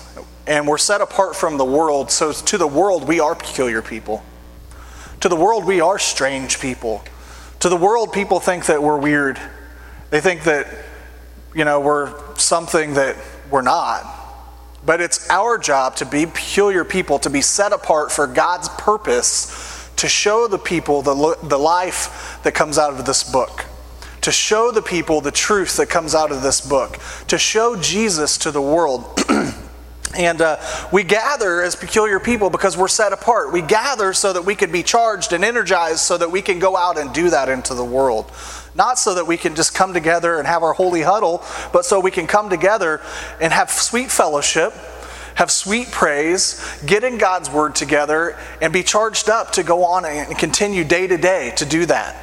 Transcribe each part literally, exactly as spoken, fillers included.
and we're set apart from the world. So to the world, we are peculiar people. To the world, we are strange people. To the world, people think that we're weird. They think that, you know, we're something that we're not. But it's our job to be peculiar people, to be set apart for God's purpose, to show the people the, the life that comes out of this book, to show the people the truth that comes out of this book, to show Jesus to the world. And uh, we gather as peculiar people because we're set apart. We gather so that we can be charged and energized so that we can go out and do that into the world. Not so that we can just come together and have our holy huddle, but so we can come together and have sweet fellowship, have sweet praise, get in God's word together, and be charged up to go on and continue day to day to do that.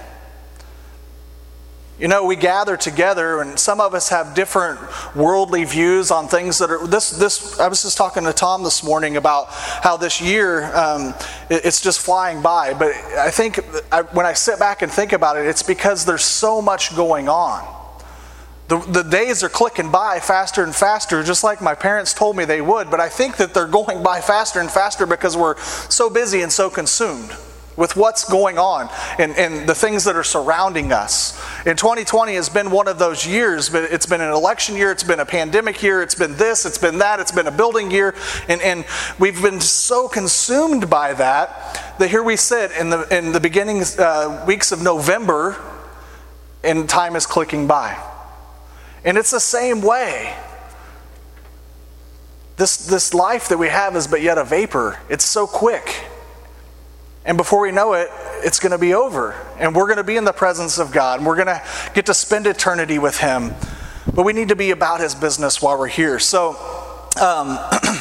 You know, we gather together, and some of us have different worldly views on things that are, this, this, I was just talking to Tom this morning about how this year, um, it, it's just flying by. But I think I, when I sit back and think about it, it's because there's so much going on. The, the days are clicking by faster and faster, just like my parents told me they would. But I think that they're going by faster and faster because we're so busy and so consumed with what's going on and, and the things that are surrounding us. And twenty twenty has been one of those years, but it's been an election year, it's been a pandemic year, it's been this, it's been that, it's been a building year, and, and we've been so consumed by that, that here we sit in the, in the beginning uh, weeks of November, and time is clicking by. And it's the same way. This, this life that we have is but yet a vapor. It's so quick. And before we know it, it's going to be over. And we're going to be in the presence of God. And we're going to get to spend eternity with Him. But we need to be about His business while we're here. So, um,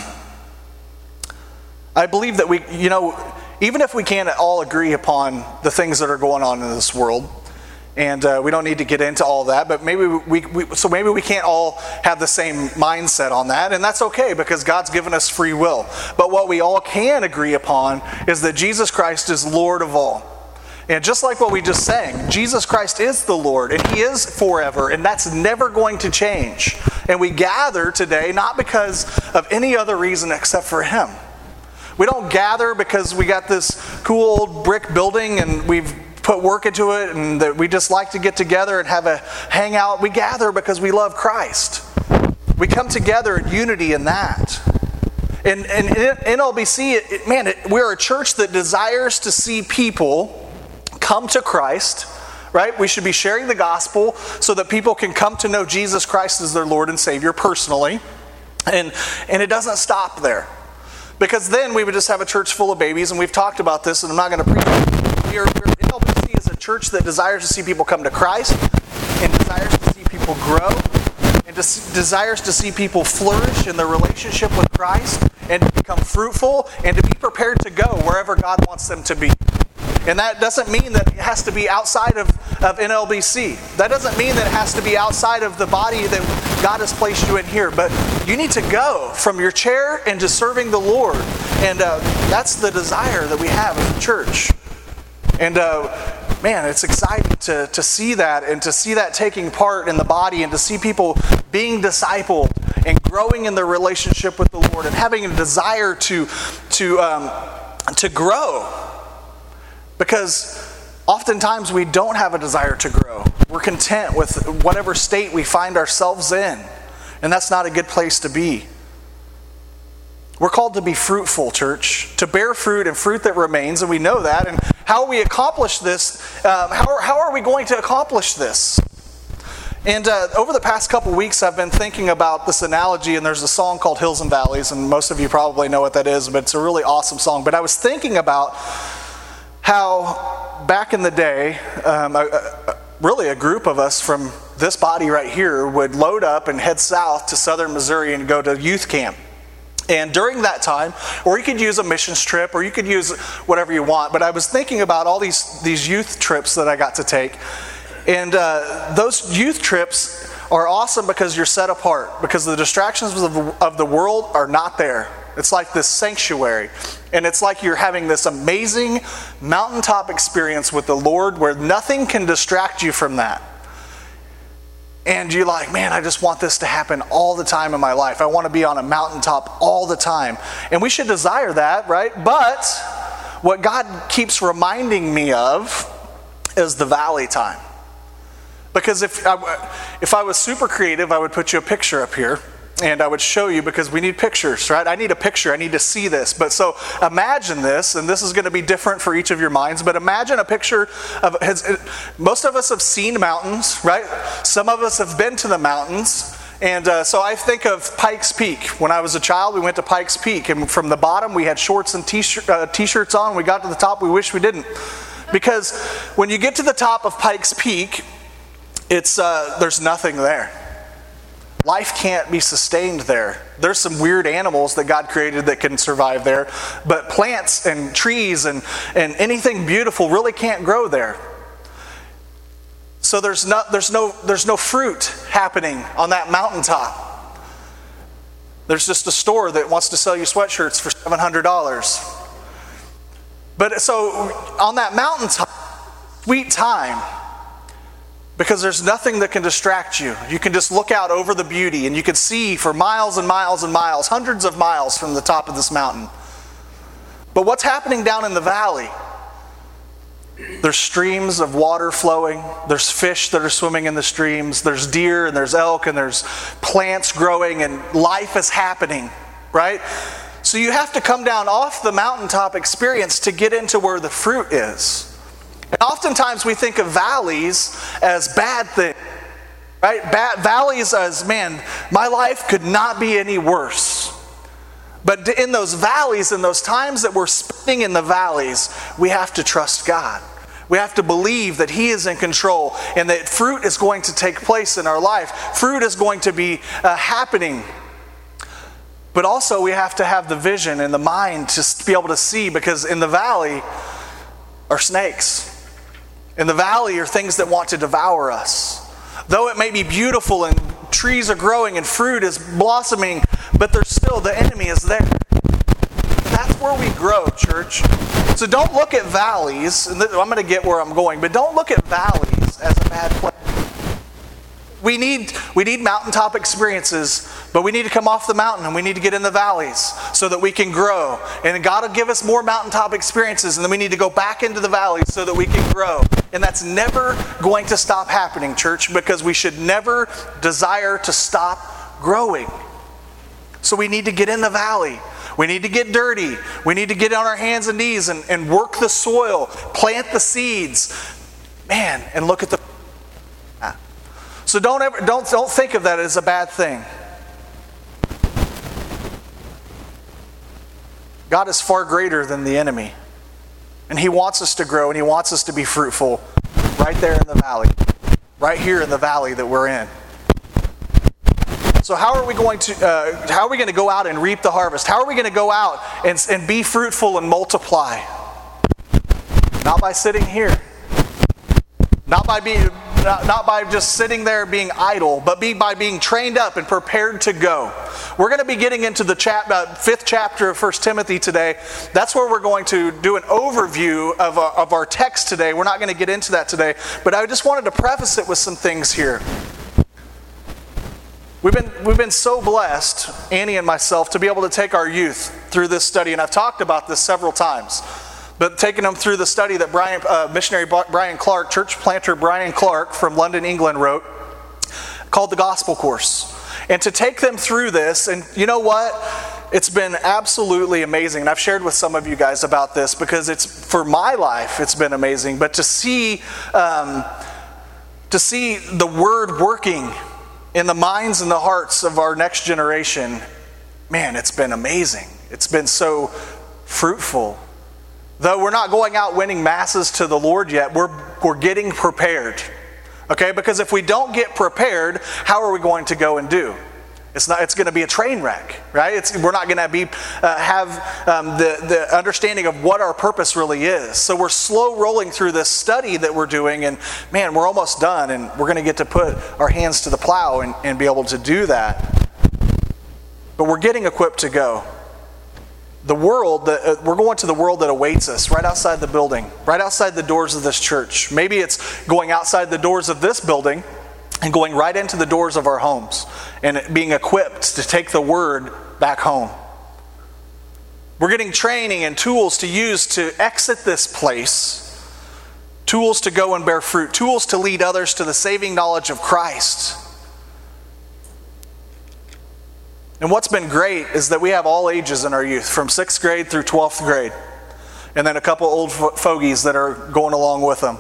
I believe that we, you know, even if we can't all agree upon the things that are going on in this world, and uh, we don't need to get into all that, but maybe we, we, so maybe we can't all have the same mindset on that, and that's okay because God's given us free will. But what we all can agree upon is that Jesus Christ is Lord of all. And just like what we just sang, Jesus Christ is the Lord, and He is forever, and that's never going to change. And we gather today not because of any other reason except for Him. We don't gather because we got this cool old brick building and we've put work into it and that we just like to get together and have a hangout. We gather because we love Christ. We come together in unity in that. And, and in N L B C, it, it, man, it, we're a church that desires to see people come to Christ, right? We should be sharing the gospel so that people can come to know Jesus Christ as their Lord and Savior personally. And, and it doesn't stop there. Because then we would just have a church full of babies, and we've talked about this, and I'm not going to preach. We are, we're, N L B C is a church that desires to see people come to Christ, and desires to see people grow, and des- desires to see people flourish in their relationship with Christ, and to become fruitful, and to be prepared to go wherever God wants them to be. And that doesn't mean that it has to be outside of, of N L B C. That doesn't mean that it has to be outside of the body that God has placed you in here. But you need to go from your chair into serving the Lord. And uh, that's the desire that we have as a church. And uh, man, it's exciting to, to see that and to see that taking part in the body and to see people being discipled and growing in their relationship with the Lord and having a desire to, to, um, to grow. Because oftentimes we don't have a desire to grow. We're content with whatever state we find ourselves in. And that's not a good place to be. We're called to be fruitful, church. To bear fruit and fruit that remains, and we know that. And how we accomplish this, uh, how, how are we going to accomplish this? And uh, over the past couple weeks, I've been thinking about this analogy, and there's a song called Hills and Valleys, and most of you probably know what that is, but it's a really awesome song. But I was thinking about how back in the day, um, a, a, really a group of us from this body right here would load up and head south to southern Missouri and go to youth camp. And during that time, or you could use a missions trip, or you could use whatever you want, but I was thinking about all these, these youth trips that I got to take. And uh, those youth trips are awesome because you're set apart, because the distractions of the, of the world are not there. It's like this sanctuary. And it's like you're having this amazing mountaintop experience with the Lord where nothing can distract you from that. and you're like, man, I just want this to happen all the time in my life. I want to be on a mountaintop all the time. And we should desire that, right? But what God keeps reminding me of is the valley time. Because if I, if I was super creative, I would put you a picture up here, and I would show you, because we need pictures, right? I need a picture. I need to see this. But so imagine this, and this is going to be different for each of your minds, but imagine a picture of, has, most of us have seen mountains, right? Some of us have been to the mountains. And uh, so I think of Pikes Peak. When I was a child, we went to Pikes Peak, and from the bottom, we had shorts and t-shirt, uh, t-shirts on. We got to the top, we wish we didn't. Because when you get to the top of Pikes Peak, it's uh, there's nothing there. Life can't be sustained there. There's some weird animals that God created that can survive there, but plants and trees and, and anything beautiful really can't grow there. So there's no, there's no, there's no fruit happening on that mountaintop. There's just a store that wants to sell you sweatshirts for seven hundred dollars. But so on that mountaintop, sweet time, because there's nothing that can distract you. You can just look out over the beauty, and you can see for miles and miles and miles, hundreds of miles from the top of this mountain. But what's happening down in the valley? There's streams of water flowing. There's fish that are swimming in the streams. There's deer and there's elk and there's plants growing, and life is happening, right? So you have to come down off the mountaintop experience to get into where the fruit is. And oftentimes we think of valleys as bad things, right? Bad, valleys as, man, my life could not be any worse. But in those valleys, in those times that we're spending in the valleys, we have to trust God. We have to believe that He is in control and that fruit is going to take place in our life. Fruit is going to be uh, happening. But also we have to have the vision and the mind to be able to see, because in the valley are snakes. In the valley are things that want to devour us. Though it may be beautiful and trees are growing and fruit is blossoming, but there's still, the enemy is there. That's where we grow, church. So don't look at valleys, and I'm going to get where I'm going, but don't look at valleys as a bad place. We need, we need mountaintop experiences, but we need to come off the mountain and we need to get in the valleys so that we can grow. And God will give us more mountaintop experiences, and then we need to go back into the valleys so that we can grow. And that's never going to stop happening, church, because we should never desire to stop growing. So we need to get in the valley. We need to get dirty. We need to get on our hands and knees and, and work the soil, plant the seeds. Man, and look at the... So don't ever don't don't think of that as a bad thing. God is far greater than the enemy. And He wants us to grow, and He wants us to be fruitful right there in the valley. Right here in the valley that we're in. So how are we going to uh, how are we going to go out and reap the harvest? How are we going to go out and, and be fruitful and multiply? Not by sitting here. Not by being Not, not by just sitting there being idle, but be by being trained up and prepared to go. We're going to be getting into the chap, uh, fifth chapter of First Timothy today. That's where we're going to do an overview of our, of our text today. We're not going to get into that today, but I just wanted to preface it with some things here. We've been, we've been so blessed, Annie and myself, to be able to take our youth through this study, and I've talked about this several times. But taking them through the study that Brian, uh, missionary Brian Clark, church planter Brian Clark from London, England wrote, called the Gospel Course. And to take them through this, and you know what? It's been absolutely amazing. And I've shared with some of you guys about this because it's, for my life, it's been amazing. But to see, um, to see the Word working in the minds and the hearts of our next generation, man, it's been amazing. It's been so fruitful. Though we're not going out winning masses to the Lord yet, we're, we're getting prepared. Okay? Because if we don't get prepared, how are we going to go and do? It's not. It's going to be a train wreck, right? It's, we're not going to be uh, have um, the, the understanding of what our purpose really is. So we're slow rolling through this study that we're doing, and man, we're almost done, and we're going to get to put our hands to the plow and, and be able to do that. But we're getting equipped to go. The world, that, uh, we're going to the world that awaits us right outside the building, right outside the doors of this church. Maybe it's going outside the doors of this building, and going right into the doors of our homes and being equipped to take the word back home. We're getting training and tools to use to exit this place, tools to go and bear fruit, tools to lead others to the saving knowledge of Christ. And what's been great is that we have all ages in our youth, from sixth grade through twelfth grade, and then a couple old fogies that are going along with them.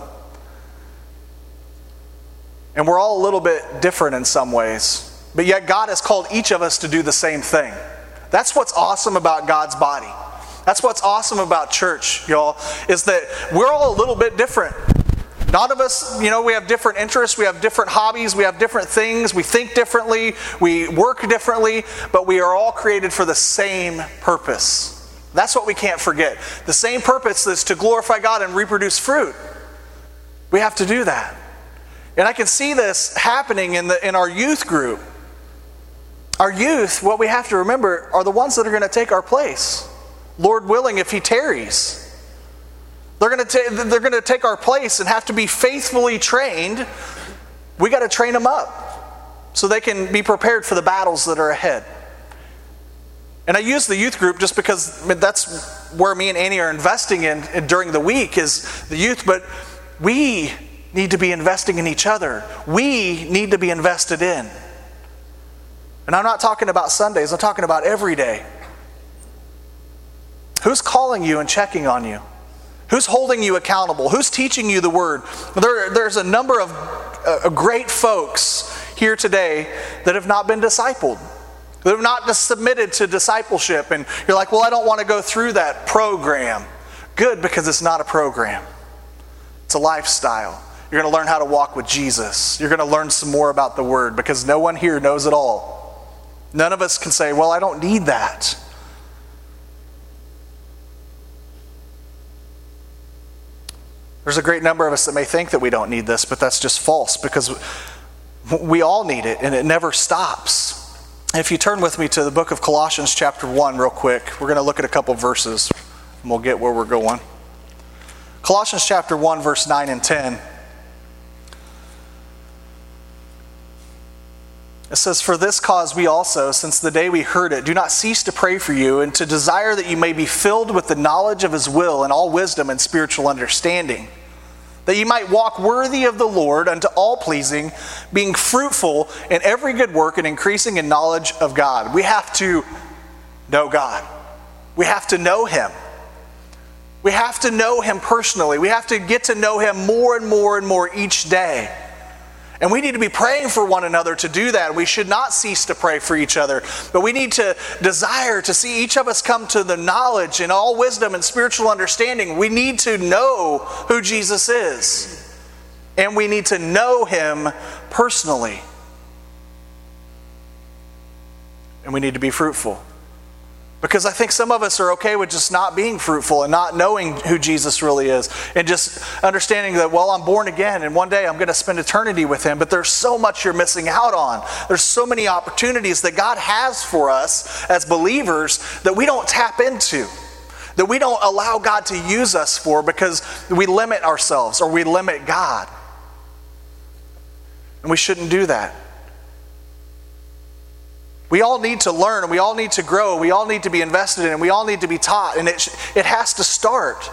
And we're all a little bit different in some ways, but yet God has called each of us to do the same thing. That's what's awesome about God's body. That's what's awesome about church, y'all, is that we're all a little bit different. None of us, you know, we have different interests, we have different hobbies, we have different things, we think differently, we work differently, but we are all created for the same purpose. That's what we can't forget. The same purpose is to glorify God and reproduce fruit. We have to do that. And I can see this happening in the in our youth group. Our youth, what we have to remember, are the ones that are going to take our place. Lord willing, if He tarries. They're going to ta- they're going to take our place and have to be faithfully trained. We got to train them up so they can be prepared for the battles that are ahead. And I use the youth group just because that's where me and Annie are investing in, in during the week is the youth, but we need to be investing in each other. We need to be invested in. And I'm not talking about Sundays, I'm talking about every day. Who's calling you and checking on you? Who's holding you accountable? Who's teaching you the word? There, there's a number of uh, great folks here today that have not been discipled. That have not just submitted to discipleship. And you're like, well, I don't want to go through that program. Good, because it's not a program. It's a lifestyle. You're going to learn how to walk with Jesus. You're going to learn some more about the word because no one here knows it all. None of us can say, well, I don't need that. There's a great number of us that may think that we don't need this, but that's just false because we all need it and it never stops. If you turn with me to the book of Colossians chapter one real quick, we're going to look at a couple verses and we'll get where we're going. Colossians chapter one, verse nine and ten. It says, "For this cause we also, since the day we heard it, do not cease to pray for you and to desire that you may be filled with the knowledge of His will and all wisdom and spiritual understanding, that you might walk worthy of the Lord unto all pleasing, being fruitful in every good work and increasing in knowledge of God." We have to know God. We have to know Him. We have to know Him personally. We have to get to know Him more and more and more each day. And we need to be praying for one another to do that. We should not cease to pray for each other. But we need to desire to see each of us come to the knowledge and all wisdom and spiritual understanding. We need to know who Jesus is. And we need to know Him personally. And we need to be fruitful. Because I think some of us are okay with just not being fruitful and not knowing who Jesus really is. And just understanding that, well, I'm born again and one day I'm going to spend eternity with Him. But there's so much you're missing out on. There's so many opportunities that God has for us as believers that we don't tap into. That we don't allow God to use us for because we limit ourselves or we limit God. And we shouldn't do that. We all need to learn, and we all need to grow, we all need to be invested in, and we all need to be taught, and it, it has to start.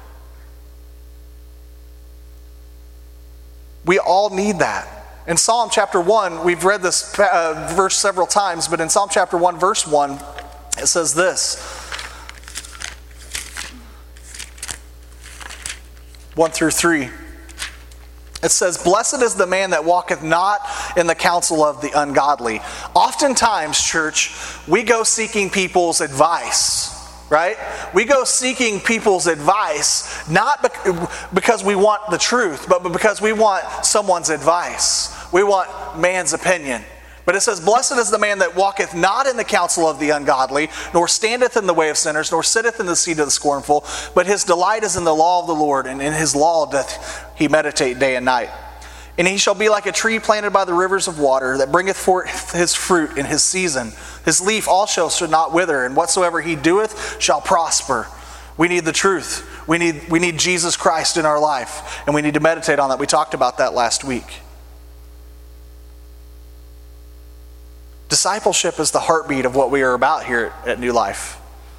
We all need that. In Psalm chapter one, we've read this uh, verse several times, but in Psalm chapter one, verse one, it says this. one through three. It says, "Blessed is the man that walketh not in the counsel of the ungodly." Oftentimes, church, we go seeking people's advice, right? We go seeking people's advice, not because we want the truth, but because we want someone's advice. We want man's opinion. But it says, "Blessed is the man that walketh not in the counsel of the ungodly, nor standeth in the way of sinners, nor sitteth in the seat of the scornful, but his delight is in the law of the Lord, and in His law doth he meditate day and night. And he shall be like a tree planted by the rivers of water, that bringeth forth his fruit in his season. His leaf also shall not wither, and whatsoever he doeth shall prosper." We need the truth. We need, we need Jesus Christ in our life, and we need to meditate on that. We talked about that last week. Discipleship is the heartbeat of what we are about here at New Life.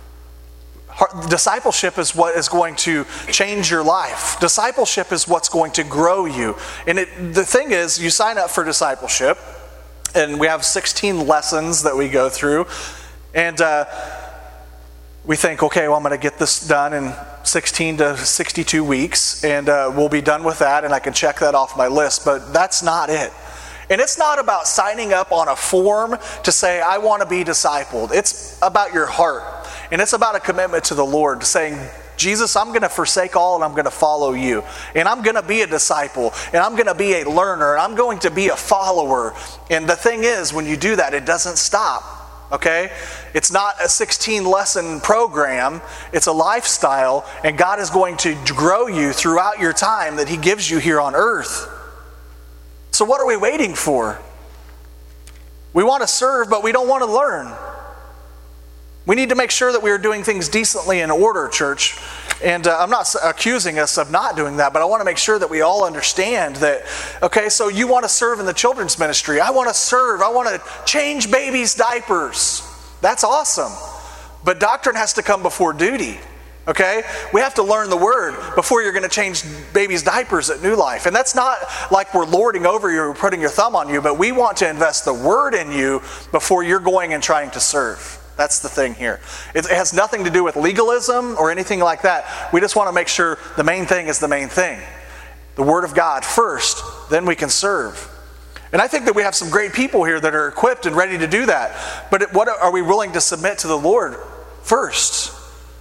Heart, discipleship is what is going to change your life. Discipleship is what's going to grow you. And it, the thing is, you sign up for discipleship, and we have sixteen lessons that we go through. And uh, we think, okay, well, I'm going to get this done in sixteen to sixty-two weeks, and uh, we'll be done with that, and I can check that off my list. But that's not it. And it's not about signing up on a form to say, I want to be discipled. It's about your heart. And it's about a commitment to the Lord, saying, Jesus, I'm going to forsake all and I'm going to follow you. And I'm going to be a disciple. And I'm going to be a learner. And I'm going to be a follower. And the thing is, when you do that, it doesn't stop. Okay? It's not a sixteen lesson program. It's a lifestyle. And God is going to grow you throughout your time that He gives you here on earth. So what are we waiting for? We want to serve, but we don't want to learn. We need to make sure that we are doing things decently in order, church. And uh, I'm not accusing us of not doing that, but I want to make sure that we all understand that, okay, so you want to serve in the children's ministry. I want to serve. I want to change babies' diapers. That's awesome. But doctrine has to come before duty. Okay? We have to learn the Word before you're going to change babies' diapers at New Life. And that's not like we're lording over you or putting your thumb on you, but we want to invest the Word in you before you're going and trying to serve. That's the thing here. It has nothing to do with legalism or anything like that. We just want to make sure the main thing is the main thing. The Word of God first, then we can serve. And I think that we have some great people here that are equipped and ready to do that. But what are we willing to submit to the Lord first?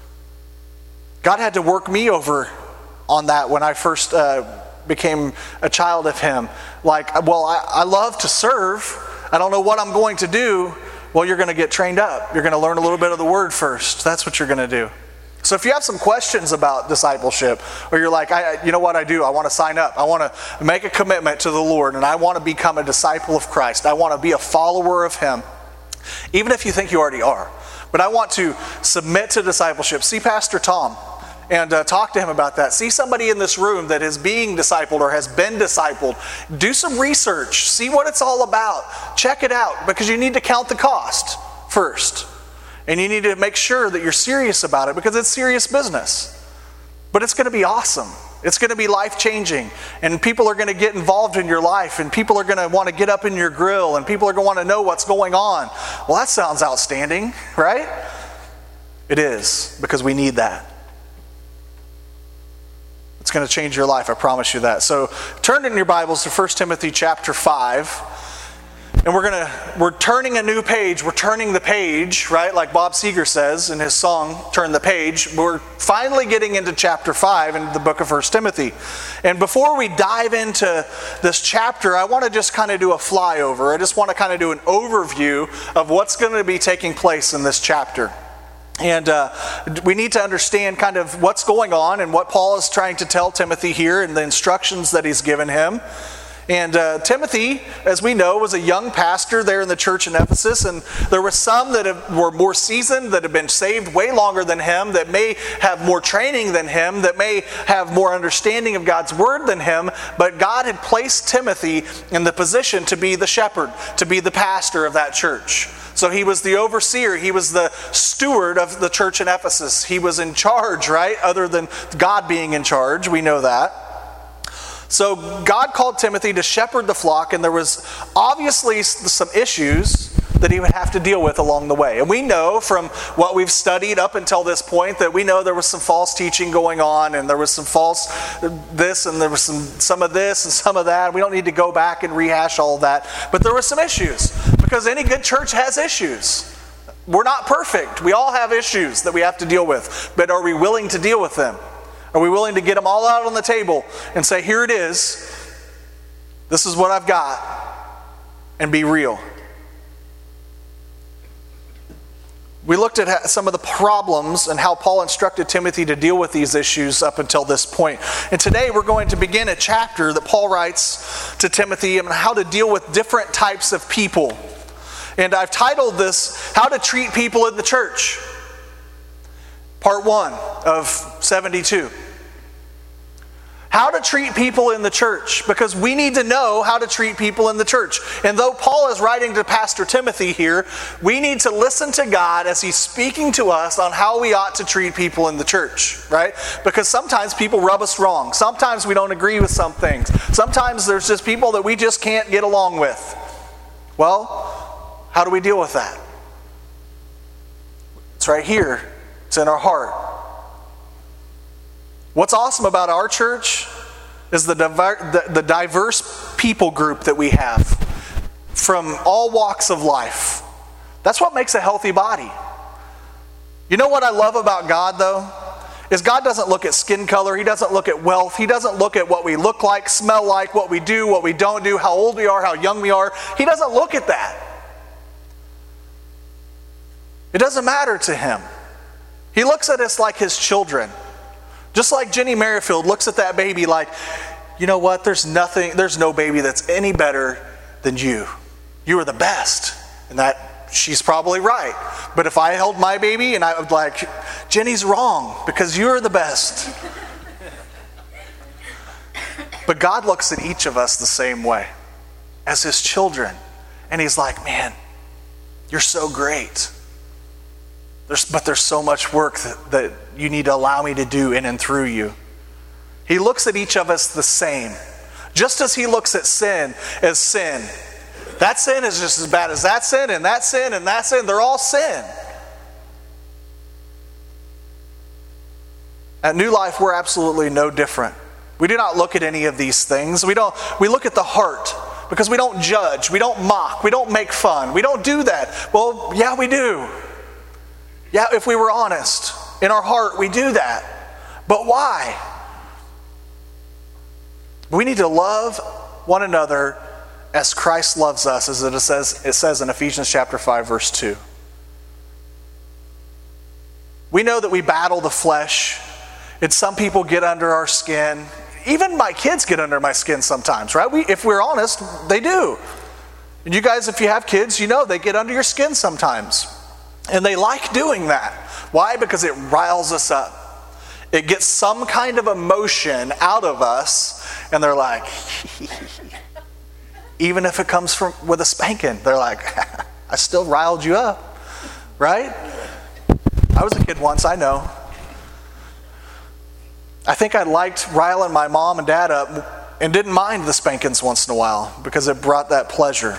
God had to work me over on that when I first uh, became a child of Him. Like, well, I, I love to serve. I don't know what I'm going to do. Well, you're going to get trained up. You're going to learn a little bit of the Word first. That's what you're going to do. So if you have some questions about discipleship, or you're like, I, you know what I do? I want to sign up. I want to make a commitment to the Lord, and I want to become a disciple of Christ. I want to be a follower of Him, even if you think you already are. But I want to submit to discipleship. See Pastor Tom and uh, talk to him about that. See somebody in this room that is being discipled or has been discipled. Do some research. See what it's all about. Check it out, because you need to count the cost first. And you need to make sure that you're serious about it, because it's serious business. But it's going to be awesome. It's going to be life-changing. And people are going to get involved in your life. And people are going to want to get up in your grill. And people are going to want to know what's going on. Well, that sounds outstanding, right? It is, because we need that. It's going to change your life, I promise you that. So turn in your Bibles to First Timothy chapter five. And we're going to, we're turning a new page. We're turning the page, right? Like Bob Seger says in his song, Turn the Page. We're finally getting into chapter five in the book of First Timothy. And before we dive into this chapter, I want to just kind of do a flyover. I just want to kind of do an overview of what's going to be taking place in this chapter. And uh, we need to understand kind of what's going on and what Paul is trying to tell Timothy here and the instructions that he's given him. And uh, Timothy, as we know, was a young pastor there in the church in Ephesus. And there were some that have, were more seasoned, that have been saved way longer than him, that may have more training than him, that may have more understanding of God's word than him. But God had placed Timothy in the position to be the shepherd, to be the pastor of that church. So he was the overseer. He was the steward of the church in Ephesus. He was in charge, right? Other than God being in charge. We know that. So God called Timothy to shepherd the flock, and there was obviously some issues that he would have to deal with along the way. And we know from what we've studied up until this point that we know there was some false teaching going on, and there was some false this, and there was some, some of this and some of that. We don't need to go back and rehash all of that. But there were some issues, because any good church has issues. We're not perfect. We all have issues that we have to deal with. But are we willing to deal with them? Are we willing to get them all out on the table and say, here it is, this is what I've got, and be real? We looked at some of the problems and how Paul instructed Timothy to deal with these issues up until this point. And today we're going to begin a chapter that Paul writes to Timothy on how to deal with different types of people. And I've titled this, How to Treat People in the Church. Part one of seventy-two. How to treat people in the church, because we need to know how to treat people in the church. And though Paul is writing to Pastor Timothy here, we need to listen to God as he's speaking to us on how we ought to treat people in the church, right? Because sometimes people rub us wrong. Sometimes we don't agree with some things. Sometimes there's just people that we just can't get along with. Well, how do we deal with that? It's right here. It's in our heart. What's awesome about our church is the, diver- the, the diverse people group that we have from all walks of life. That's what makes a healthy body. You know what I love about God, though? Is God doesn't look at skin color. He doesn't look at wealth. He doesn't look at what we look like, smell like, what we do, what we don't do, how old we are, how young we are. He doesn't look at that. It doesn't matter to him. He looks at us like his children. Just like Jenny Merrifield looks at that baby like, you know what, there's nothing, there's no baby that's any better than you. You are the best. And that, she's probably right. But if I held my baby and I would like, Jenny's wrong because you're the best. But God looks at each of us the same way, as his children. And he's like, man, you're so great. There's, but there's so much work that, that you need to allow me to do in and through you. He looks at each of us the same. Just as he looks at sin as sin. That sin is just as bad as that sin, and that sin, and that sin. They're all sin. At New Life, we're absolutely no different. We do not look at any of these things. We don't. We look at the heart, because we don't judge. We don't mock. We don't make fun. We don't do that. Well, yeah, we do. Yeah, if we were honest, in our heart, we do that. But why? We need to love one another as Christ loves us, as it says, it says in Ephesians chapter five, verse two. We know that we battle the flesh, and some people get under our skin. Even my kids get under my skin sometimes, right? We, if we're honest, they do. And you guys, if you have kids, you know they get under your skin sometimes. And they like doing that. Why? Because it riles us up. It gets some kind of emotion out of us, and they're like, even if it comes from with a spanking, they're like, I still riled you up, right? I was a kid once, I know. I think I liked riling my mom and dad up and didn't mind the spankings once in a while because it brought that pleasure.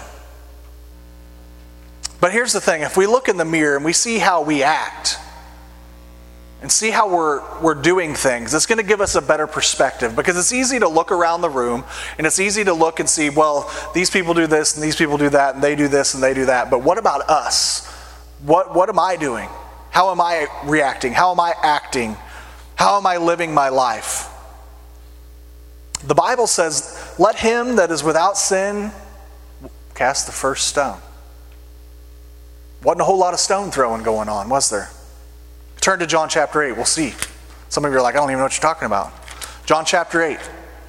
But here's the thing, if we look in the mirror and we see how we act and see how we're we're doing things, it's going to give us a better perspective, because it's easy to look around the room and it's easy to look and see, well, these people do this and these people do that and they do this and they do that. But what about us? What what am I doing? How am I reacting? How am I acting? How am I living my life? The Bible says, let him that is without sin cast the first stone. Wasn't a whole lot of stone throwing going on, was there? Turn to John chapter eight, we'll see. Some of you are like, I don't even know what you're talking about. John chapter eight.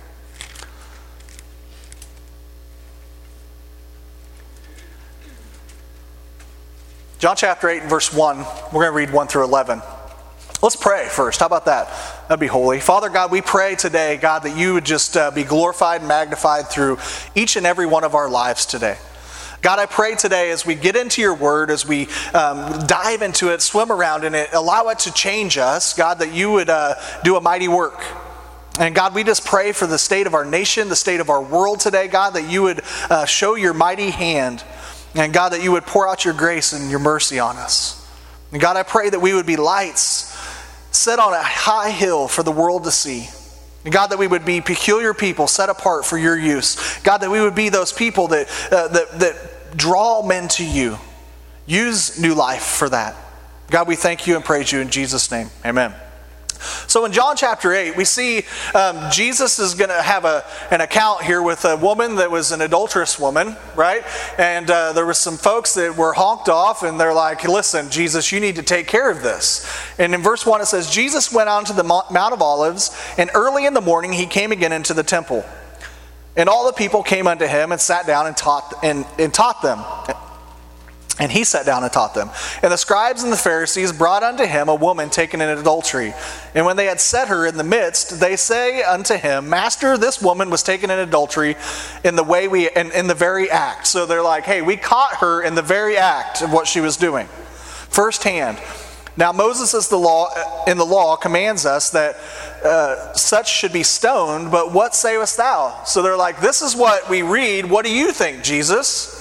John chapter eight and verse one, we're going to read one through eleven. Let's pray first. How about that? That'd be holy. Father God, we pray today, God, that you would just uh, be glorified and magnified through each and every one of our lives today. God, I pray today as we get into your word, as we um, dive into it, swim around in it, allow it to change us, God, that you would uh, do a mighty work. And God, we just pray for the state of our nation, the state of our world today, God, that you would uh, show your mighty hand. And God, that you would pour out your grace and your mercy on us. And God, I pray that we would be lights set on a high hill for the world to see. And God, that we would be peculiar people set apart for your use. God, that we would be those people that, uh, that, that draw men to you. Use New Life for that. God, we thank you and praise you in Jesus' name. Amen. So in John chapter eight, we see um, Jesus is going to have a, an account here with a woman that was an adulterous woman, right? And uh, there was some folks that were honked off, and they're like, listen, Jesus, you need to take care of this. And in verse one it says, Jesus went on to the Mount of Olives, and early in the morning he came again into the temple. And all the people came unto him and sat down and taught, and, and taught them. And he sat down and taught them. And the scribes and the Pharisees brought unto him a woman taken in adultery. And when they had set her in the midst, they say unto him, Master, this woman was taken in adultery in the way we in, in the very act. So they're like, hey, we caught her in the very act of what she was doing, firsthand. Now Moses is the law in the law commands us that uh, such should be stoned, but what sayest thou? So they're like, this is what we read. What do you think, Jesus?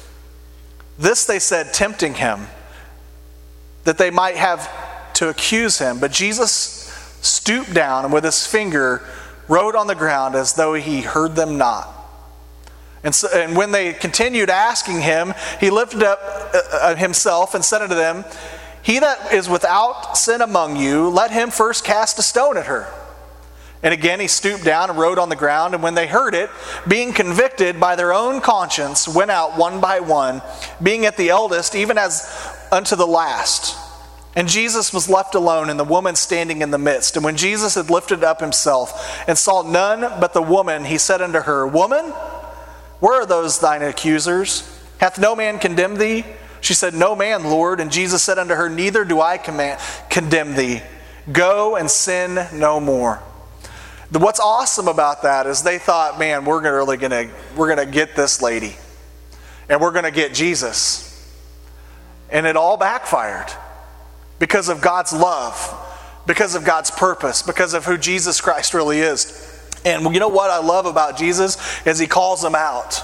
This they said, tempting him, that they might have to accuse him. But Jesus stooped down and with his finger wrote on the ground as though he heard them not. And, so, and when they continued asking him, he lifted up uh, himself and said unto them, He that is without sin among you, let him first cast a stone at her. And again he stooped down and wrote on the ground, and when they heard it, being convicted by their own conscience, went out one by one, being at the eldest, even as unto the last. And Jesus was left alone, and the woman standing in the midst. And when Jesus had lifted up himself, and saw none but the woman, he said unto her, Woman, where are those thine accusers? Hath no man condemned thee? She said, No man, Lord. And Jesus said unto her, Neither do I command, condemn thee. Go and sin no more. What's awesome about that is they thought, man, we're gonna really gonna we're gonna get this lady, and we're gonna get Jesus, and it all backfired because of God's love, because of God's purpose, because of who Jesus Christ really is. And you know what I love about Jesus is he calls them out.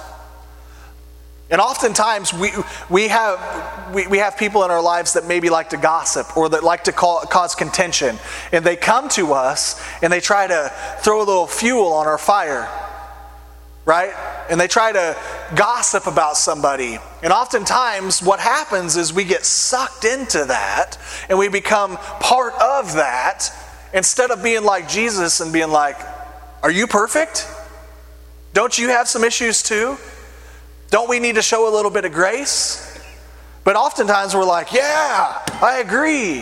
And oftentimes we we have we, we have people in our lives that maybe like to gossip or that like to call, cause contention. And they come to us and they try to throw a little fuel on our fire. Right? And they try to gossip about somebody. And oftentimes what happens is we get sucked into that and we become part of that instead of being like Jesus and being like, are you perfect? Don't you have some issues too? Don't we need to show a little bit of grace? But oftentimes we're like, yeah, I agree.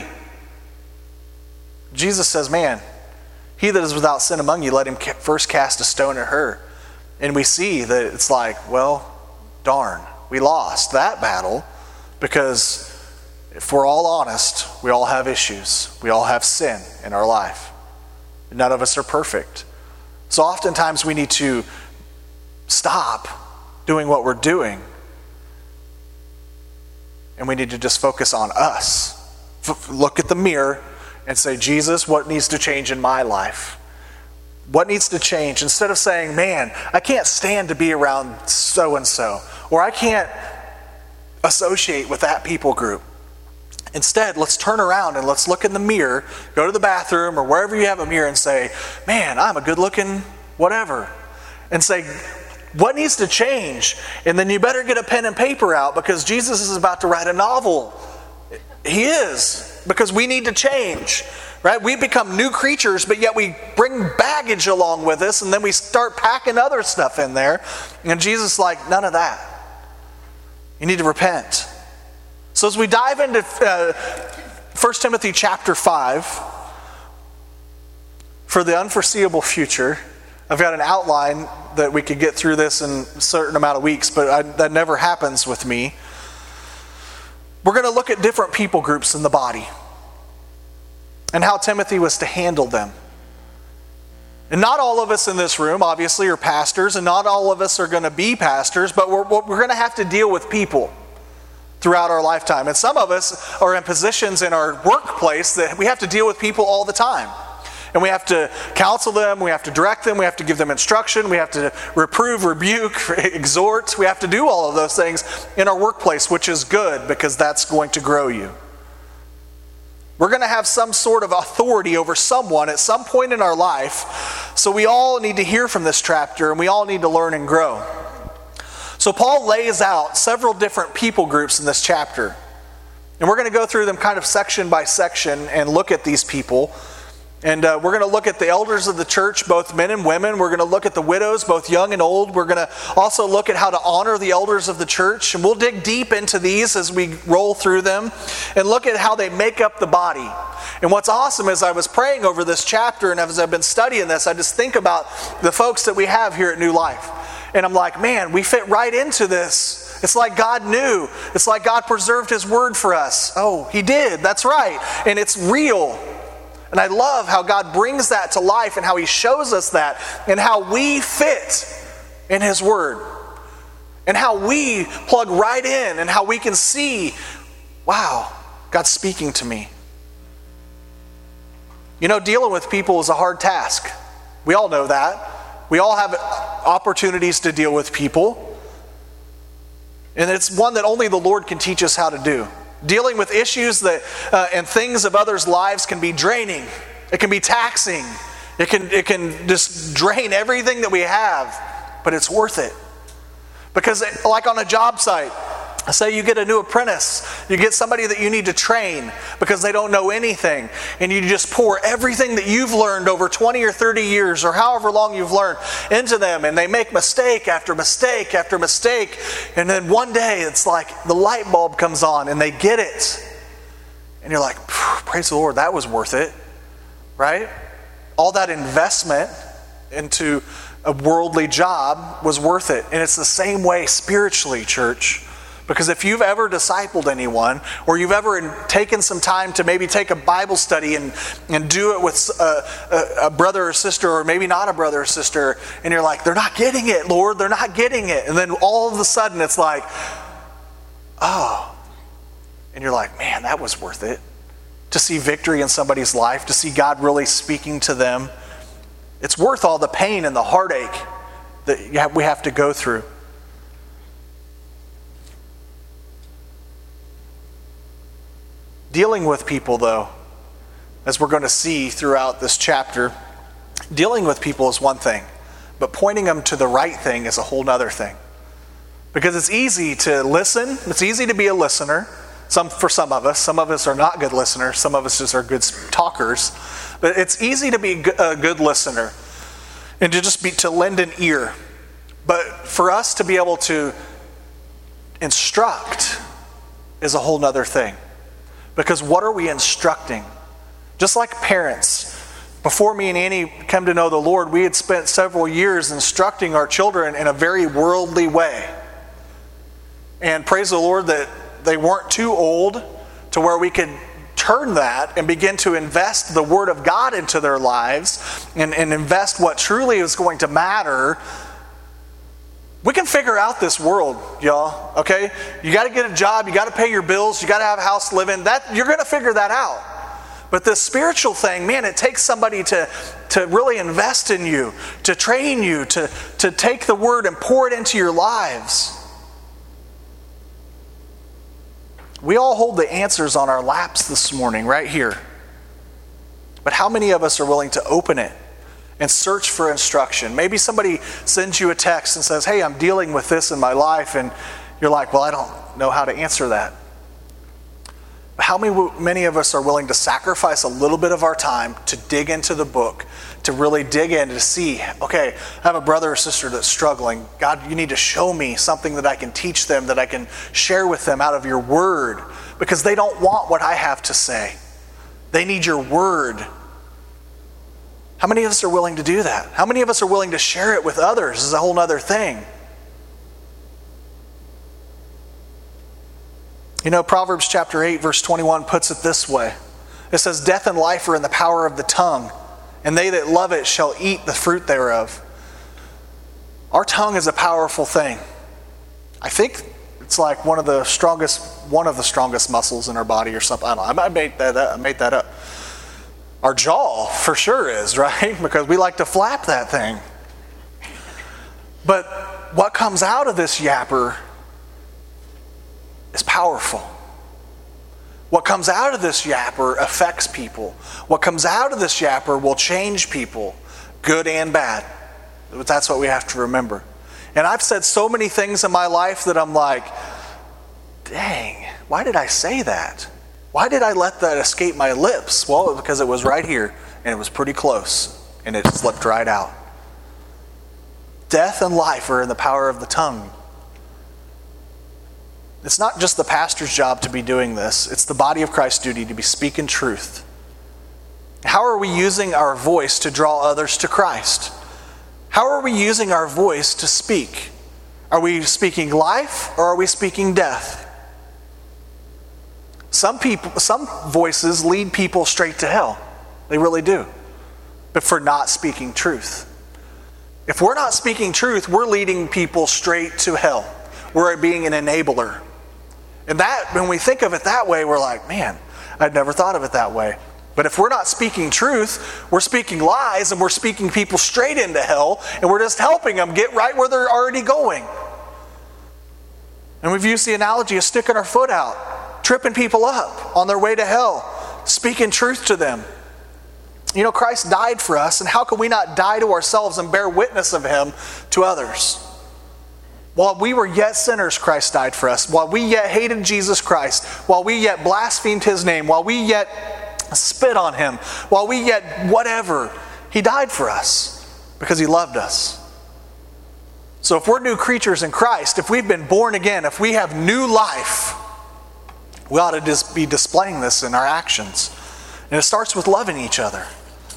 Jesus says, man, he that is without sin among you, let him first cast a stone at her. And we see that it's like, well, darn, we lost that battle because if we're all honest, we all have issues. We all have sin in our life. None of us are perfect. So oftentimes we need to stop doing what we're doing. And we need to just focus on us. F- look at the mirror and say, Jesus, what needs to change in my life? What needs to change? Instead of saying, man, I can't stand to be around so-and-so, or I can't associate with that people group. Instead, let's turn around and let's look in the mirror, go to the bathroom or wherever you have a mirror and say, man, I'm a good-looking whatever. And say, what needs to change? And then you better get a pen and paper out because Jesus is about to write a novel. He is, because we need to change, right? We become new creatures, but yet we bring baggage along with us, and then we start packing other stuff in there. And Jesus is like, none of that. You need to repent. So as we dive into uh, First Timothy chapter five, for the unforeseeable future, I've got an outline that we could get through this in a certain amount of weeks, but I, that never happens with me. We're going to look at different people groups in the body and how Timothy was to handle them. And not all of us in this room, obviously, are pastors, and not all of us are going to be pastors, but we're, we're going to have to deal with people throughout our lifetime. And some of us are in positions in our workplace that we have to deal with people all the time. And we have to counsel them, we have to direct them, we have to give them instruction, we have to reprove, rebuke, exhort. We have to do all of those things in our workplace, which is good because that's going to grow you. We're going to have some sort of authority over someone at some point in our life. So we all need to hear from this chapter and we all need to learn and grow. So Paul lays out several different people groups in this chapter. And we're going to go through them kind of section by section and look at these people. And uh, we're going to look at the elders of the church, both men and women. We're going to look at the widows, both young and old. We're going to also look at how to honor the elders of the church. And we'll dig deep into these as we roll through them and look at how they make up the body. And what's awesome is I was praying over this chapter, and as I've been studying this, I just think about the folks that we have here at New Life. And I'm like, man, we fit right into this It's like God knew. It's like God preserved his word for us. Oh, he did. That's right. And it's real. And I love how God brings that to life and how he shows us that and how we fit in his word. And how we plug right in and how we can see, wow, God's speaking to me. You know, dealing with people is a hard task. We all know that. We all have opportunities to deal with people. And it's one that only the Lord can teach us how to do. Dealing with issues that uh, and things of others' lives can be draining. It can be taxing. It can, it can just drain everything that we have. But it's worth it. Because it, like on a job site, say you get a new apprentice, you get somebody that you need to train because they don't know anything, and you just pour everything that you've learned over twenty or thirty years or however long you've learned into them, and they make mistake after mistake after mistake, and then one day it's like the light bulb comes on and they get it. And you're like, praise the Lord, that was worth it, right? All that investment into a worldly job was worth it. And it's the same way spiritually, church. Because if you've ever discipled anyone, or you've ever taken some time to maybe take a Bible study and, and do it with a, a, a brother or sister, or maybe not a brother or sister, and you're like, they're not getting it, Lord, they're not getting it. And then all of a sudden it's like, oh. And you're like, man, that was worth it. To see victory in somebody's life, to see God really speaking to them. It's worth all the pain and the heartache that we have to go through. Dealing with people, though, as we're going to see throughout this chapter, dealing with people is one thing, but pointing them to the right thing is a whole other thing. Because it's easy to listen, it's easy to be a listener. Some, for some of us, some of us are not good listeners, some of us just are good talkers. But it's easy to be a good listener and to just be to lend an ear. But for us to be able to instruct is a whole nother thing. Because what are we instructing? Just like parents, before me and Annie came to know the Lord, we had spent several years instructing our children in a very worldly way. And praise the Lord that they weren't too old to where we could turn that and begin to invest the Word of God into their lives and, and invest what truly is going to matter. We can figure out this world, y'all, okay? You got to get a job, you got to pay your bills, you got to have a house to live in. That, you're going to figure that out. But this spiritual thing, man, it takes somebody to, to really invest in you, to train you, to, to take the Word and pour it into your lives. We all hold the answers on our laps this morning, right here. But how many of us are willing to open it and search for instruction? Maybe somebody sends you a text and says, hey, I'm dealing with this in my life, and you're like, well, I don't know how to answer that. But how many, many of us are willing to sacrifice a little bit of our time to dig into the book, to really dig in to see, okay, I have a brother or sister that's struggling. God, you need to show me something that I can teach them, that I can share with them out of your word, because they don't want what I have to say. They need your word. How many of us are willing to do that? How many of us are willing to share it with others is a whole other thing. You know, Proverbs chapter eight, verse twenty-one puts it this way. It says, death and life are in the power of the tongue, and they that love it shall eat the fruit thereof. Our tongue is a powerful thing. I think it's like one of the strongest, one of the strongest muscles in our body or something. I don't know. I made that up. I made that up. Our jaw for sure is, right? Because we like to flap that thing. But what comes out of this yapper is powerful. What comes out of this yapper affects people. What comes out of this yapper will change people, good and bad. But that's what we have to remember. And I've said so many things in my life that I'm like, dang, why did I say that? Why did I let that escape my lips? Well, because it was right here, and it was pretty close, and it slipped right out. Death and life are in the power of the tongue. It's not just the pastor's job to be doing this. It's the body of Christ's duty to be speaking truth. How are we using our voice to draw others to Christ? How are we using our voice to speak? Are we speaking life or are we speaking death? Some people, some voices lead people straight to hell. They really do. But for not speaking truth. If we're not speaking truth, we're leading people straight to hell. We're being an enabler. And that, when we think of it that way, we're like, man, I'd never thought of it that way. But if we're not speaking truth, we're speaking lies, and we're speaking people straight into hell, and we're just helping them get right where they're already going. And we've used the analogy of sticking our foot out, tripping people up on their way to hell, speaking truth to them. You know, Christ died for us, and how can we not die to ourselves and bear witness of Him to others? While we were yet sinners, Christ died for us. While we yet hated Jesus Christ, while we yet blasphemed His name, while we yet spit on Him, while we yet whatever, He died for us because He loved us. So if we're new creatures in Christ, if we've been born again, if we have new life, we ought to just be displaying this in our actions. And it starts with loving each other.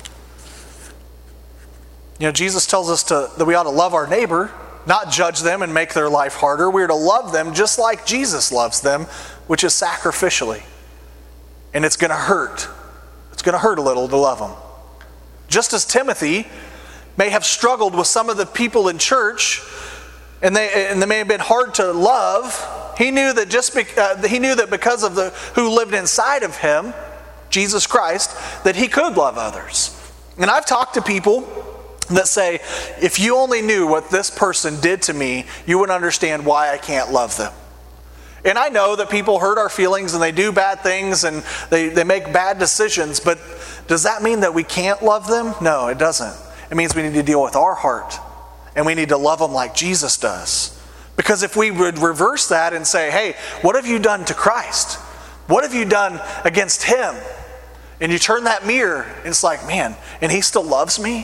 You know, Jesus tells us to, that we ought to love our neighbor, not judge them and make their life harder. We're to love them just like Jesus loves them, which is sacrificially. And it's going to hurt. It's going to hurt a little to love them. Just as Timothy may have struggled with some of the people in church, and they and they may have been hard to love, he knew that just be, uh, he knew that because of the who lived inside of him, Jesus Christ, that he could love others. And I've talked to people that say, if you only knew what this person did to me, you would understand why I can't love them. And I know that people hurt our feelings and they do bad things and they, they make bad decisions, but does that mean that we can't love them? No, it doesn't. It means we need to deal with our heart and we need to love them like Jesus does. Because if we would reverse that and say, hey, what have you done to Christ? What have you done against Him? And you turn that mirror and it's like, man, and He still loves me?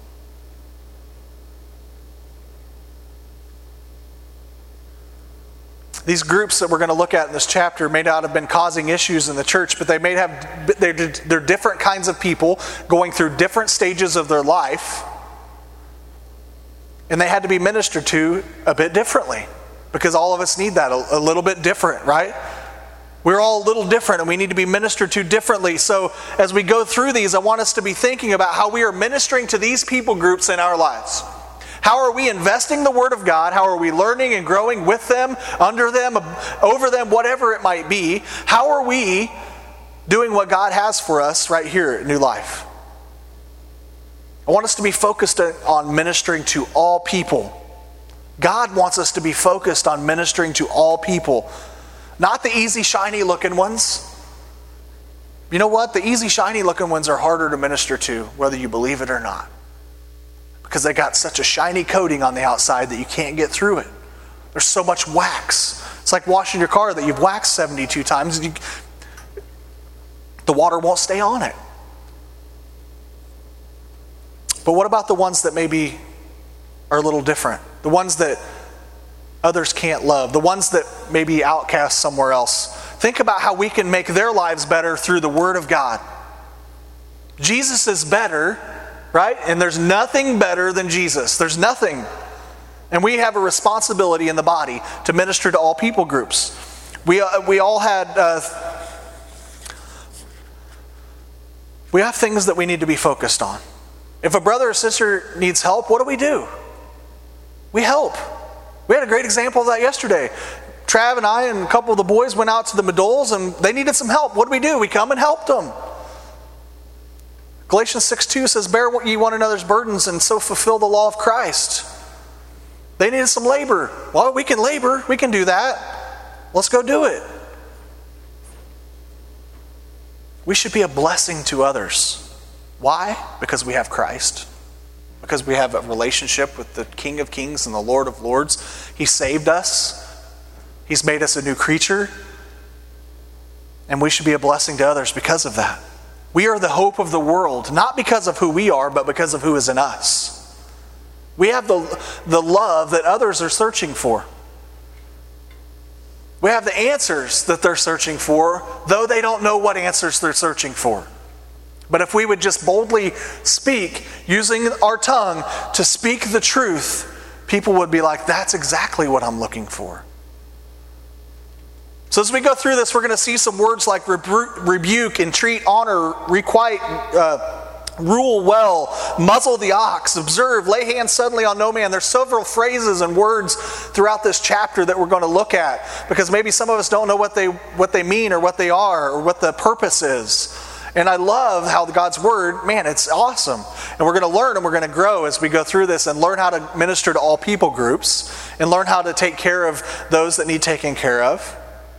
These groups that we're going to look at in this chapter may not have been causing issues in the church, but they may have, they're, they're different kinds of people going through different stages of their life. And they had to be ministered to a bit differently, because all of us need that a, a little bit different, right? We're all a little different and we need to be ministered to differently. So as we go through these, I want us to be thinking about how we are ministering to these people groups in our lives. How are we investing the Word of God? How are we learning and growing with them, under them, over them, whatever it might be? How are we doing what God has for us right here at New Life? I want us to be focused on ministering to all people. God wants us to be focused on ministering to all people. Not the easy, shiny looking ones. You know what? The easy, shiny looking ones are harder to minister to, whether you believe it or not. Because they got such a shiny coating on the outside that you can't get through it. There's so much wax. It's like washing your car that you've waxed seventy-two times. And you, the water won't stay on it. But what about the ones that maybe are a little different? The ones that others can't love. The ones that may be outcast somewhere else. Think about how we can make their lives better through the Word of God. Jesus is better, right? And there's nothing better than Jesus. There's nothing. And we have a responsibility in the body to minister to all people groups. We, uh, we all had, uh, we have things that we need to be focused on. If a brother or sister needs help, what do we do? We help. We had a great example of that yesterday. Trav and I and a couple of the boys went out to the Madoles and they needed some help. What do we do? We come and help them. Galatians six two says, bear ye one another's burdens and so fulfill the law of Christ. They needed some labor. Well, we can labor. We can do that. Let's go do it. We should be a blessing to others. Why? Because we have Christ. Because we have a relationship with the King of Kings and the Lord of Lords. He saved us. He's made us a new creature. And we should be a blessing to others because of that. We are the hope of the world, not because of who we are, but because of who is in us. We have the, the love that others are searching for. We have the answers that they're searching for, though they don't know what answers they're searching for. But if we would just boldly speak, using our tongue to speak the truth, people would be like, that's exactly what I'm looking for. So as we go through this, we're going to see some words like rebu- rebuke, entreat, honor, requite, uh, rule well, muzzle the ox, observe, lay hands suddenly on no man. There's several phrases and words throughout this chapter that we're going to look at, because maybe some of us don't know what they what they mean or what they are or what the purpose is. And I love how God's word, man, it's awesome. And we're going to learn and we're going to grow as we go through this and learn how to minister to all people groups and learn how to take care of those that need taken care of.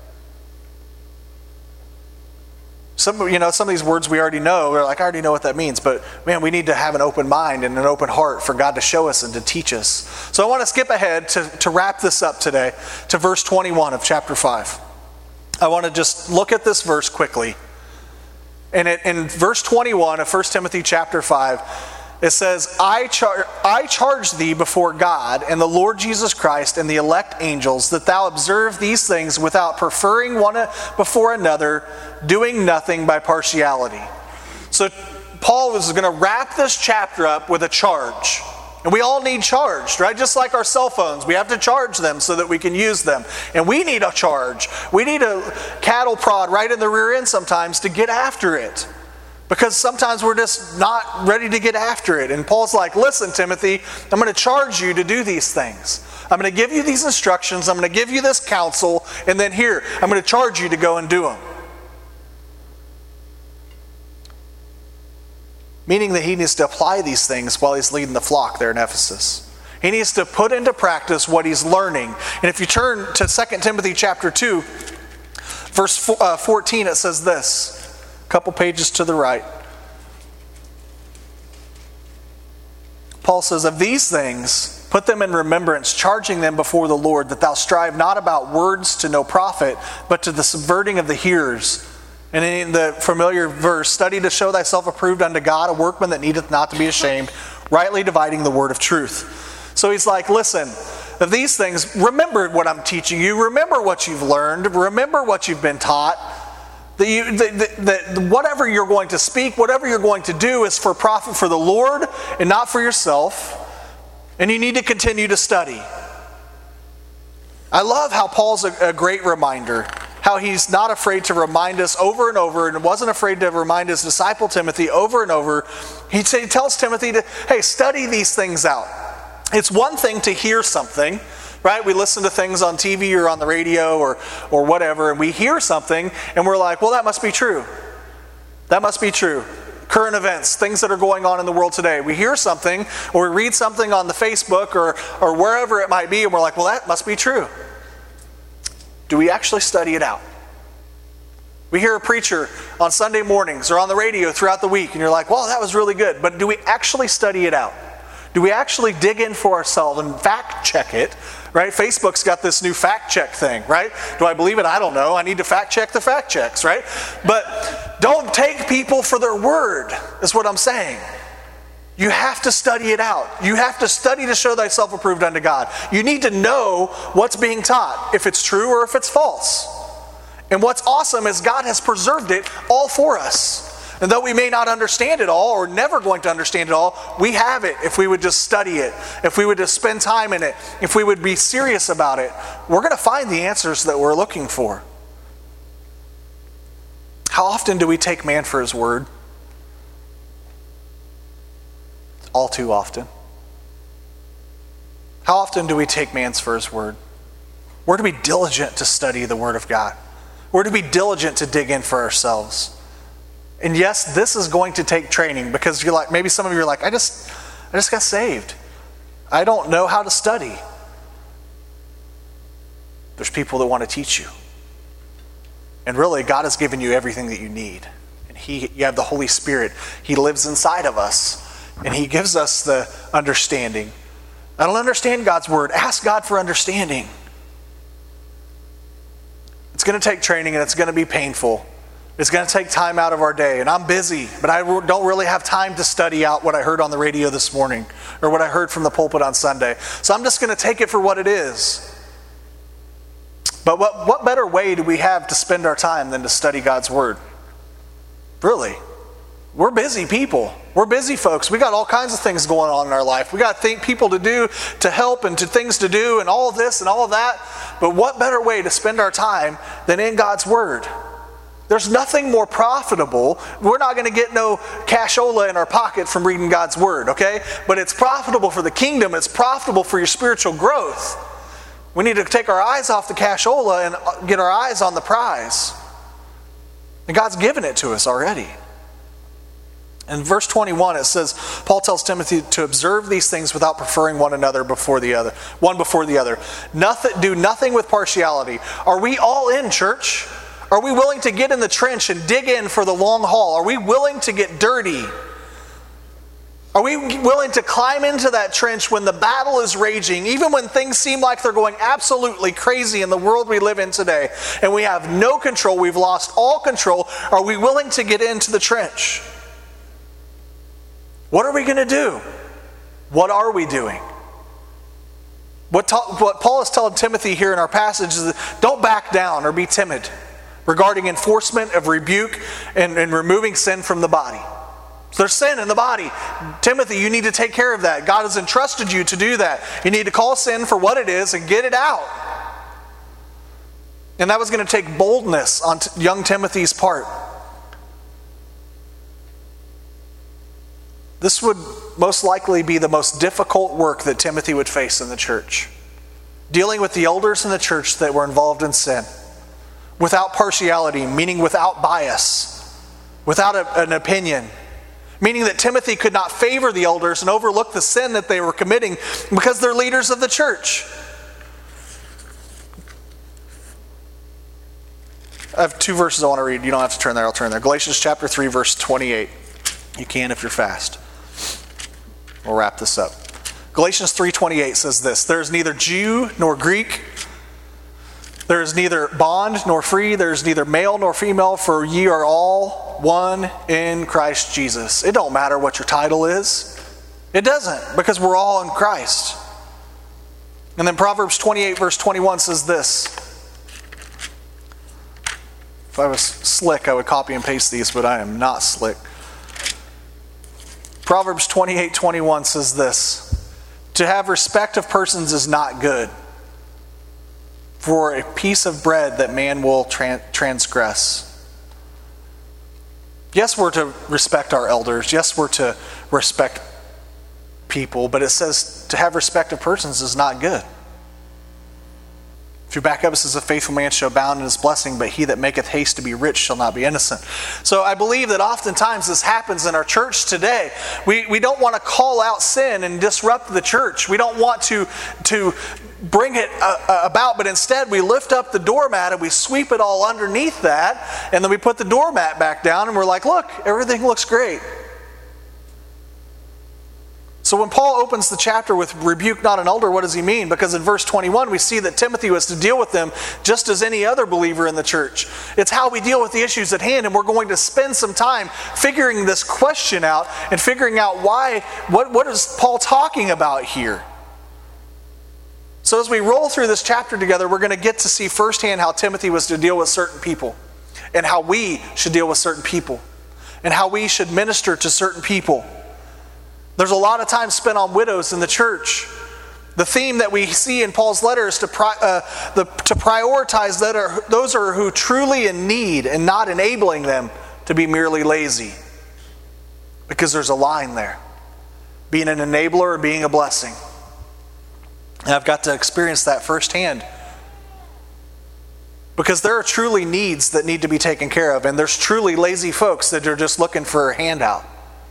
Some, you know, some of these words we already know. We're like, I already know what that means. But, man, we need to have an open mind and an open heart for God to show us and to teach us. So I want to skip ahead to, to wrap this up today to verse twenty-one of chapter five. I want to just look at this verse quickly. And it, in verse twenty-one of First Timothy chapter five, it says, I, char- I charge thee before God and the Lord Jesus Christ and the elect angels that thou observe these things without preferring one before another, doing nothing by partiality. So Paul is going to wrap this chapter up with a charge. And we all need charged, right? Just like our cell phones. We have to charge them so that we can use them. And we need a charge. We need a cattle prod right in the rear end sometimes to get after it. Because sometimes we're just not ready to get after it. And Paul's like, listen, Timothy, I'm going to charge you to do these things. I'm going to give you these instructions. I'm going to give you this counsel. And then here, I'm going to charge you to go and do them. Meaning that he needs to apply these things while he's leading the flock there in Ephesus. He needs to put into practice what he's learning. And if you turn to Second Timothy chapter two, verse fourteen, it says this. A couple pages to the right. Paul says, of these things, put them in remembrance, charging them before the Lord, that thou strive not about words to no profit, but to the subverting of the hearers. And in the familiar verse, study to show thyself approved unto God, a workman that needeth not to be ashamed, rightly dividing the word of truth. So he's like, listen, of these things, remember what I'm teaching you. Remember what you've learned. Remember what you've been taught. That you, that, that, that whatever you're going to speak, whatever you're going to do is for profit for the Lord and not for yourself. And you need to continue to study. I love how Paul's a, a great reminder. How he's not afraid to remind us over and over, and wasn't afraid to remind his disciple Timothy over and over. He, he tells Timothy to, hey, study these things out. It's one thing to hear something, right? We listen to things on T V or on the radio or, or whatever, and we hear something, and we're like, well, that must be true. That must be true. Current events, things that are going on in the world today. We hear something, or we read something on the Facebook or, or wherever it might be, and we're like, well, that must be true. Do we actually study it out? We hear a preacher on Sunday mornings or on the radio throughout the week, and you're like, well, that was really good. But do we actually study it out? Do we actually dig in for ourselves and fact check it? Right? Facebook's got this new fact check thing, right? Do I believe it? I don't know. I need to fact check the fact checks, right? But don't take people for their word, is what I'm saying. You have to study it out. You have to study to show thyself approved unto God. You need to know what's being taught, if it's true or if it's false. And what's awesome is God has preserved it all for us. And though we may not understand it all, or never going to understand it all, we have it if we would just study it, if we would just spend time in it, if we would be serious about it. We're going to find the answers that we're looking for. How often do we take man for his word? All too often. How often do we take man's for his word? We're to be diligent to study the word of God. We're to be diligent to dig in for ourselves. And yes, this is going to take training, because you're like, maybe some of you are like, I just, I just got saved. I don't know how to study. There's people that want to teach you. And really, God has given you everything that you need. And He, you have the Holy Spirit. He lives inside of us. And He gives us the understanding. I don't understand God's word. Ask God for understanding. It's going to take training, and it's going to be painful. It's going to take time out of our day. And I'm busy, but I don't really have time to study out what I heard on the radio this morning or what I heard from the pulpit on Sunday. So I'm just going to take it for what it is. But what, what better way do we have to spend our time than to study God's word? Really. We're busy people. We're busy folks. We got all kinds of things going on in our life. We got think people to do, to help, and to things to do, and all of this and all of that. But what better way to spend our time than in God's Word? There's nothing more profitable. We're not going to get no cashola in our pocket from reading God's Word, okay? But it's profitable for the kingdom. It's profitable for your spiritual growth. We need to take our eyes off the cashola and get our eyes on the prize. And God's given it to us already. In verse twenty-one, it says, Paul tells Timothy to observe these things without preferring one another before the other, one before the other. Nothing, do nothing with partiality. Are we all in, church? Are we willing to get in the trench and dig in for the long haul? Are we willing to get dirty? Are we willing to climb into that trench when the battle is raging, even when things seem like they're going absolutely crazy in the world we live in today, and we have no control, we've lost all control? Are we willing to get into the trench? What are we going to do? What are we doing? What, ta- what Paul is telling Timothy here in our passage is that don't back down or be timid regarding enforcement of rebuke and, and removing sin from the body. So there's sin in the body. Timothy, you need to take care of that. God has entrusted you to do that. You need to call sin for what it is and get it out. And that was going to take boldness on t- young Timothy's part. This would most likely be the most difficult work that Timothy would face in the church. Dealing with the elders in the church that were involved in sin. Without partiality, meaning without bias. Without a, an opinion. Meaning that Timothy could not favor the elders and overlook the sin that they were committing because they're leaders of the church. I have two verses I want to read. You don't have to turn there, I'll turn there. Galatians chapter three, verse twenty-eight. You can if you're fast. We'll wrap this up. Galatians three twenty-eight says this: there is neither Jew nor Greek, there is neither bond nor free, there is neither male nor female, for ye are all one in Christ Jesus. It don't matter what your title is. It doesn't, because we're all in Christ. And then Proverbs twenty-eight verse twenty-one says this. If I was slick, I would copy and paste these, but I am not slick. Proverbs twenty-eight twenty-one says this: to have respect of persons is not good, for a piece of bread that man will tran- transgress. Yes, we're to respect our elders. Yes, we're to respect people, but it says to have respect of persons is not good. If you back up, it says, a faithful man shall abound in his blessing, but he that maketh haste to be rich shall not be innocent. So I believe that oftentimes this happens in our church today. We, we don't want to call out sin and disrupt the church. We don't want to, to bring it uh, about, but instead we lift up the doormat and we sweep it all underneath that, and then we put the doormat back down and we're like, look, everything looks great. So when Paul opens the chapter with rebuke not an elder, what does he mean? Because in verse twenty-one we see that Timothy was to deal with them just as any other believer in the church. It's how we deal with the issues at hand, and we're going to spend some time figuring this question out and figuring out why, what, what is Paul talking about here? So as we roll through this chapter together, we're going to get to see firsthand how Timothy was to deal with certain people, and how we should deal with certain people, and how we should minister to certain people. There's a lot of time spent on widows in the church. The theme that we see in Paul's letter is to, pri- uh, the, to prioritize that are, those are who truly in need, and not enabling them to be merely lazy. Because there's a line there. Being an enabler or being a blessing. And I've got to experience that firsthand. Because there are truly needs that need to be taken care of, and there's truly lazy folks that are just looking for a handout.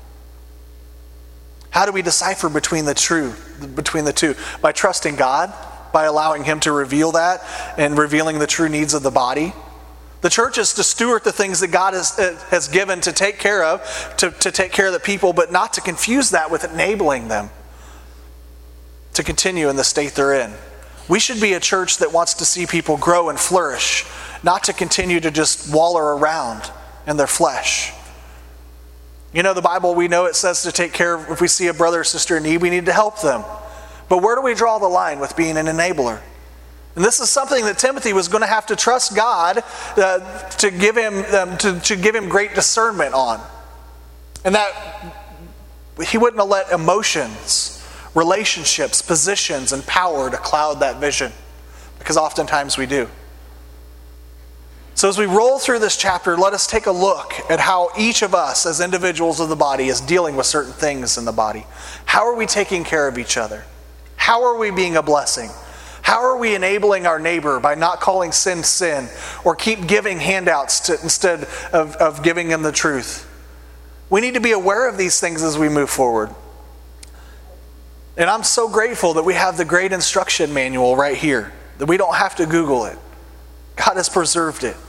How do we decipher between the true, between the two? By trusting God, by allowing Him to reveal that and revealing the true needs of the body. The church is to steward the things that God has, has given to take care of, to, to take care of the people, but not to confuse that with enabling them to continue in the state they're in. We should be a church that wants to see people grow and flourish, not to continue to just waller around in their flesh. You know, the Bible, we know it says to take care of, if we see a brother or sister in need, we need to help them. But where do we draw the line with being an enabler? And this is something that Timothy was going to have to trust God uh, to give him um, to, to give him great discernment on. And that he wouldn't have let emotions, relationships, positions, and power to cloud that vision, because oftentimes we do. So as we roll through this chapter, let us take a look at how each of us as individuals of the body is dealing with certain things in the body. How are we taking care of each other? How are we being a blessing? How are we enabling our neighbor by not calling sin sin, or keep giving handouts to, instead of, of giving them the truth? We need to be aware of these things as we move forward. And I'm so grateful that we have the great instruction manual right here, that we don't have to Google it. God has preserved it.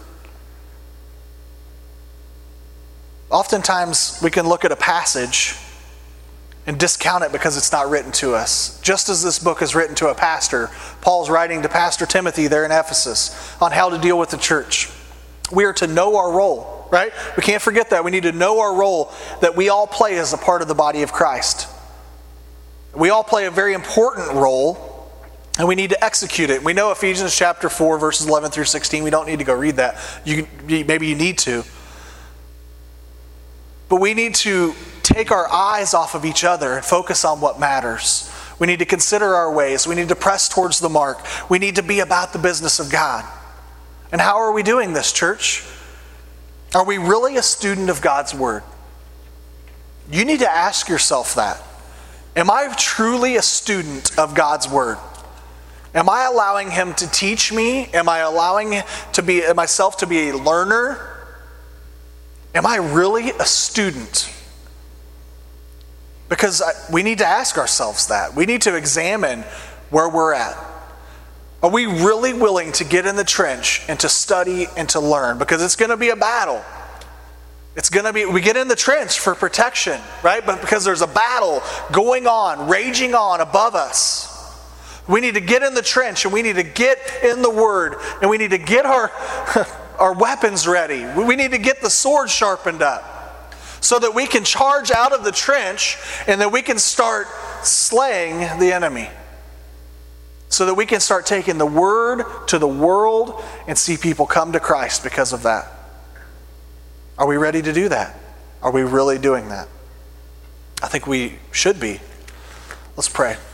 Oftentimes we can look at a passage and discount it because it's not written to us. Just as this book is written to a pastor, Paul's writing to Pastor Timothy there in Ephesus on how to deal with the church. We are to know our role, right? We can't forget that. We need to know our role that we all play as a part of the body of Christ. We all play a very important role, and we need to execute it. We know Ephesians chapter four, verses eleven through sixteen. We don't need to go read that. You, maybe you need to. But we need to take our eyes off of each other and focus on what matters. We need to consider our ways. We need to press towards the mark. We need to be about the business of God. And how are we doing this, church? Are we really a student of God's Word? You need to ask yourself that. Am I truly a student of God's Word? Am I allowing Him to teach me? Am I allowing to be myself to be a learner? Am I really a student? Because we need to ask ourselves that. We need to examine where we're at. Are we really willing to get in the trench and to study and to learn? Because it's going to be a battle. It's going to be, we get in the trench for protection, right? But because there's a battle going on, raging on above us. We need to get in the trench and we need to get in the Word and we need to get our, our weapons ready. We need to get the sword sharpened up so that we can charge out of the trench and that we can start slaying the enemy. So that we can start taking the Word to the world and see people come to Christ because of that. Are we ready to do that? Are we really doing that? I think we should be. Let's pray.